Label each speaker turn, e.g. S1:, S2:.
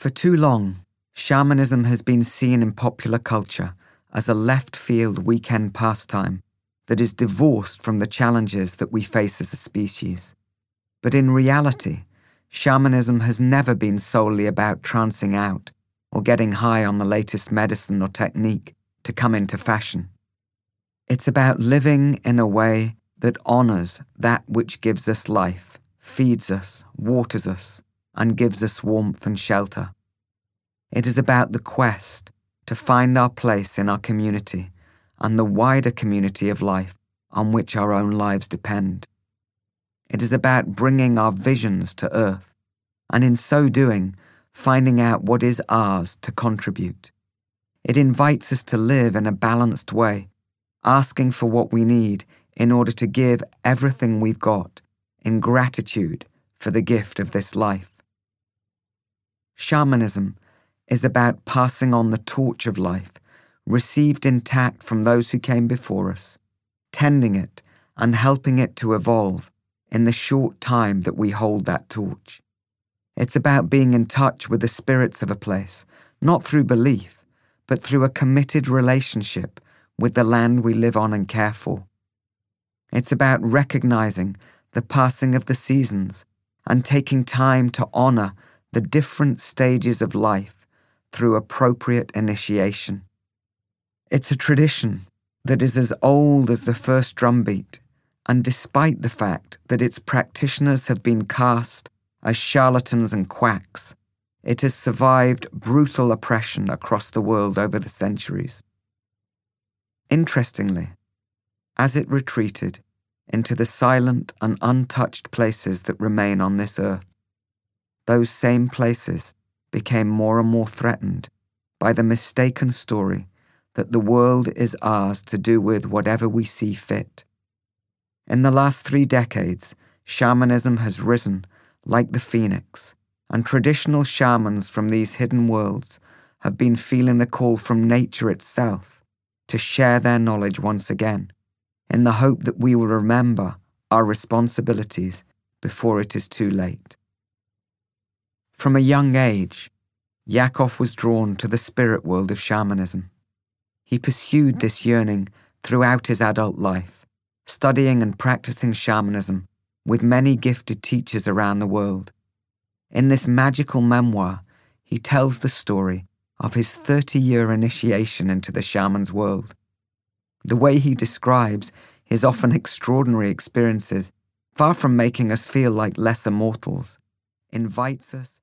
S1: For too long, shamanism has been seen in popular culture as a left-field weekend pastime that is divorced from the challenges that we face as a species. But in reality, shamanism has never been solely about trancing out or getting high on the latest medicine or technique to come into fashion. It's about living in a way that honors that which gives us life, feeds us, waters us, and gives us warmth and shelter. It is about the quest to find our place in our community and the wider community of life on which our own lives depend. It is about bringing our visions to earth, and in so doing, finding out what is ours to contribute. It invites us to live in a balanced way, asking for what we need in order to give everything we've got in gratitude for the gift of this life. Shamanism is about passing on the torch of life, received intact from those who came before us, tending it and helping it to evolve in the short time that we hold that torch. It's about being in touch with the spirits of a place, not through belief, but through a committed relationship with the land we live on and care for. It's about recognizing the passing of the seasons and taking time to honor the different stages of life through appropriate initiation. It's a tradition that is as old as the first drumbeat, and despite the fact that its practitioners have been cast as charlatans and quacks, it has survived brutal oppression across the world over the centuries. Interestingly, as it retreated into the silent and untouched places that remain on this earth, those same places became more and more threatened by the mistaken story that the world is ours to do with whatever we see fit. In the last 3 decades, shamanism has risen like the phoenix, and traditional shamans from these hidden worlds have been feeling the call from nature itself to share their knowledge once again, in the hope that we will remember our responsibilities before it is too late. From a young age, Yakov was drawn to the spirit world of shamanism. He pursued this yearning throughout his adult life, studying and practicing shamanism with many gifted teachers around the world. In this magical memoir, he tells the story of his 30-year initiation into the shaman's world. The way he describes his often extraordinary experiences, far from making us feel like lesser mortals, invites us